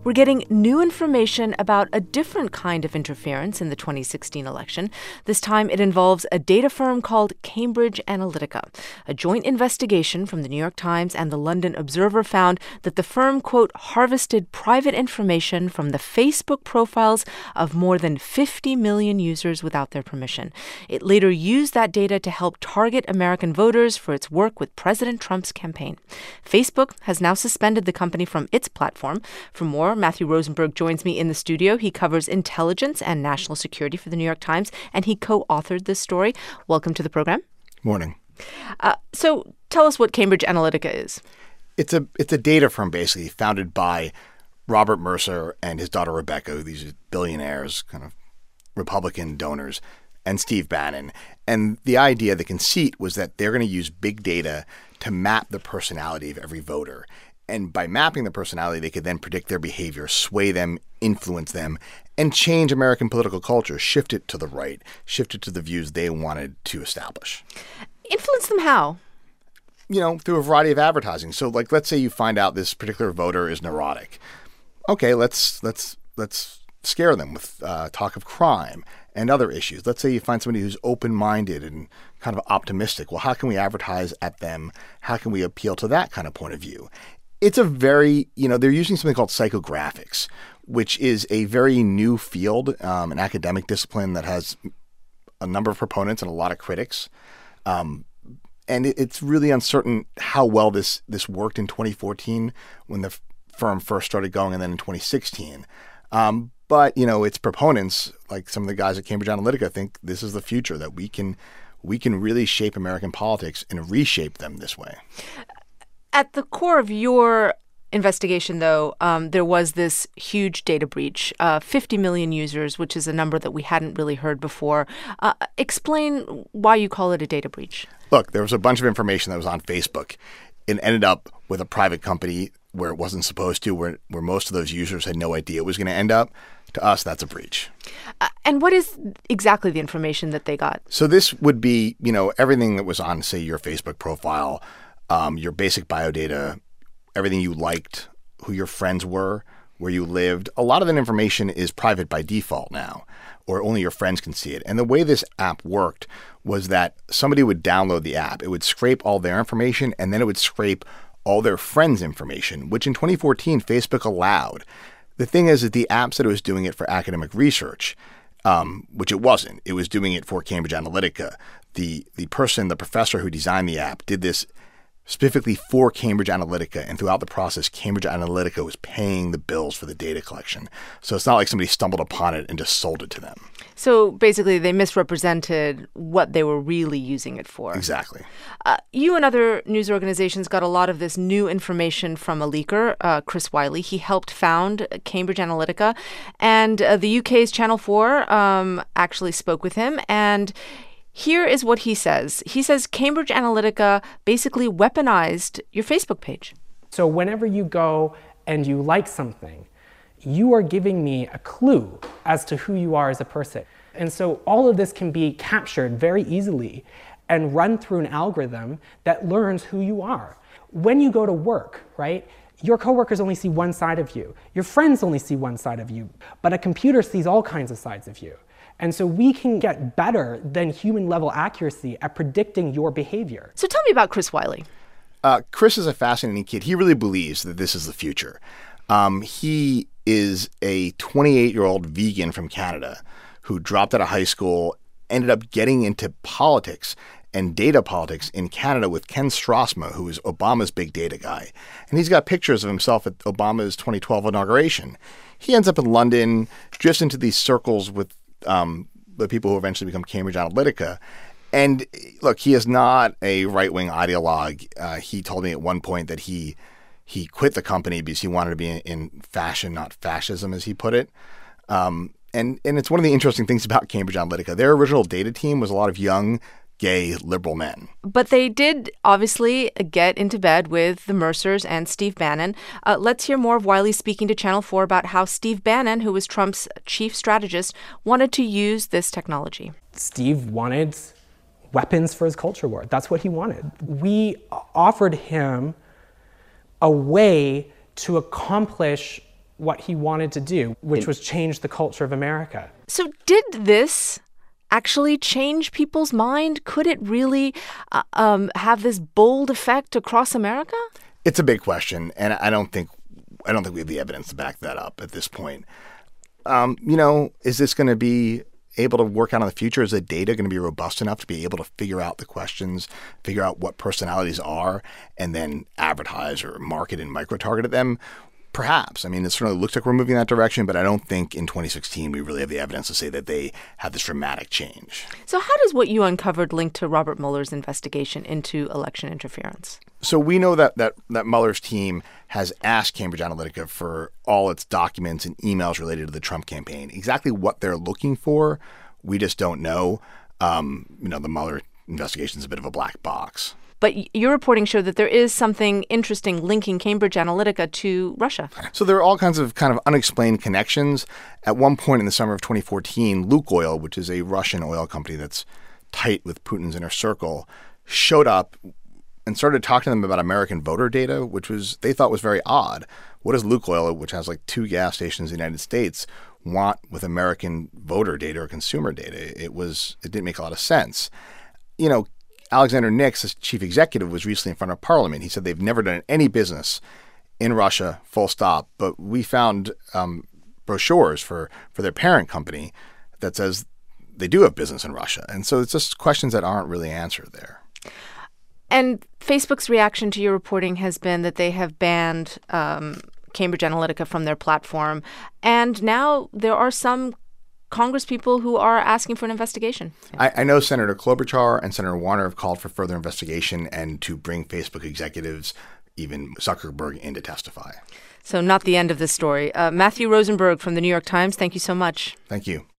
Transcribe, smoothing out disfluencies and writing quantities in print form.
We're getting new information about a different kind of interference in the 2016 election. This time it involves a data firm called Cambridge Analytica. A joint investigation from the New York Times and the London Observer found that the firm, quote, harvested private information from the Facebook profiles of more than 50 million users without their permission. It later used that data to help target American voters for its work with President Trump's campaign. Facebook has now suspended the company from its platform. For more, Matthew Rosenberg joins me in the studio. He covers intelligence and national security for the New York Times, and he co-authored this story. Welcome to the program. Morning. So tell us what Cambridge Analytica is. It's a data firm, basically, founded by Robert Mercer and his daughter Rebecca. These are billionaires, kind of Republican donors, and Steve Bannon. And the idea, the conceit, was that they're going to use big data to map the personality of every voter. And by mapping the personality, they could then predict their behavior, sway them, influence them, and change American political culture, shift it to the right, shift it to the views they wanted to establish. Influence them how? Through a variety of advertising. So, let's say you find out this particular voter is neurotic. Okay, let's scare them with talk of crime and other issues. Let's say you find somebody who's open-minded and kind of optimistic. Well, how can we advertise at them? How can we appeal to that kind of point of view? It's a very, they're using something called psychographics, which is a very new field, an academic discipline that has a number of proponents and a lot of critics. And it's really uncertain how well this worked in 2014 when the firm first started going, and then in 2016. But, its proponents, like some of the guys at Cambridge Analytica, think this is the future, that we can really shape American politics and reshape them this way. At the core of your investigation, though, there was this huge data breach, 50 million users, which is a number that we hadn't really heard before. Explain why you call it a data breach. Look, there was a bunch of information that was on Facebook. It ended up with a private company where it wasn't supposed to, where most of those users had no idea it was going to end up. To us, that's a breach. And what is exactly the information that they got? So this would be, everything that was on, say, your Facebook profile, your basic biodata, everything you liked, who your friends were, where you lived. A lot of that information is private by default now, or only your friends can see it. And the way this app worked was that somebody would download the app. It would scrape all their information, and then it would scrape all their friends' information, which in 2014 Facebook allowed. The thing is that the app said it was doing it for academic research, which it wasn't. It was doing it for Cambridge Analytica. The professor who designed the app did this specifically for Cambridge Analytica, and throughout the process, Cambridge Analytica was paying the bills for the data collection. So it's not like somebody stumbled upon it and just sold it to them. So basically, they misrepresented what they were really using it for. Exactly. You and other news organizations got a lot of this new information from a leaker, Chris Wylie. He helped found Cambridge Analytica, and the UK's Channel 4 actually spoke with him, and here is what he says. He says Cambridge Analytica basically weaponized your Facebook page. So whenever you go and you like something, you are giving me a clue as to who you are as a person. And so all of this can be captured very easily and run through an algorithm that learns who you are. When you go to work, right, your coworkers only see one side of you. Your friends only see one side of you. But a computer sees all kinds of sides of you. And so we can get better than human-level accuracy at predicting your behavior. So tell me about Chris Wylie. Chris is a fascinating kid. He really believes that this is the future. He is a 28-year-old vegan from Canada who dropped out of high school, ended up getting into politics and data politics in Canada with Ken Strasma, who is Obama's big data guy. And he's got pictures of himself at Obama's 2012 inauguration. He ends up in London, drifts into these circles with the people who eventually become Cambridge Analytica. And look, he is not a right-wing ideologue. He told me at one point that he quit the company because he wanted to be in fashion, not fascism, as he put it. And it's one of the interesting things about Cambridge Analytica. Their original data team was a lot of young, gay, liberal men. But they did obviously get into bed with the Mercers and Steve Bannon. Let's hear more of Wylie speaking to Channel 4 about how Steve Bannon, who was Trump's chief strategist, wanted to use this technology. Steve wanted weapons for his culture war. That's what he wanted. We offered him a way to accomplish what he wanted to do, which was change the culture of America. So did this actually change people's mind? Could it really have this bold effect across America? It's a big question, and I don't think we have the evidence to back that up at this point. Is this going to be able to work out in the future? Is the data going to be robust enough to be able to figure out the questions, figure out what personalities are, and then advertise or market and micro-target at them? Perhaps. I mean, it certainly looks like we're moving in that direction, but I don't think in 2016 we really have the evidence to say that they have this dramatic change. So how does what you uncovered link to Robert Mueller's investigation into election interference? So we know that Mueller's team has asked Cambridge Analytica for all its documents and emails related to the Trump campaign. Exactly what they're looking for, we just don't know. The Mueller investigation is a bit of a black box. But your reporting showed that there is something interesting linking Cambridge Analytica to Russia. So there are all kinds of kind of unexplained connections. At one point in the summer of 2014, Lukoil, which is a Russian oil company that's tight with Putin's inner circle, showed up and started talking to them about American voter data, which they thought was very odd. What does Lukoil, which has like 2 gas stations in the United States, want with American voter data or consumer data? It didn't make a lot of sense. Alexander Nix, as chief executive, was recently in front of Parliament. He said they've never done any business in Russia, full stop. But we found brochures for their parent company that says they do have business in Russia. And so it's just questions that aren't really answered there. And Facebook's reaction to your reporting has been that they have banned Cambridge Analytica from their platform. And now there are some Congress people who are asking for an investigation. I know Senator Klobuchar and Senator Warner have called for further investigation and to bring Facebook executives, even Zuckerberg, in to testify. So not the end of this story. Matthew Rosenberg from the New York Times, thank you so much. Thank you.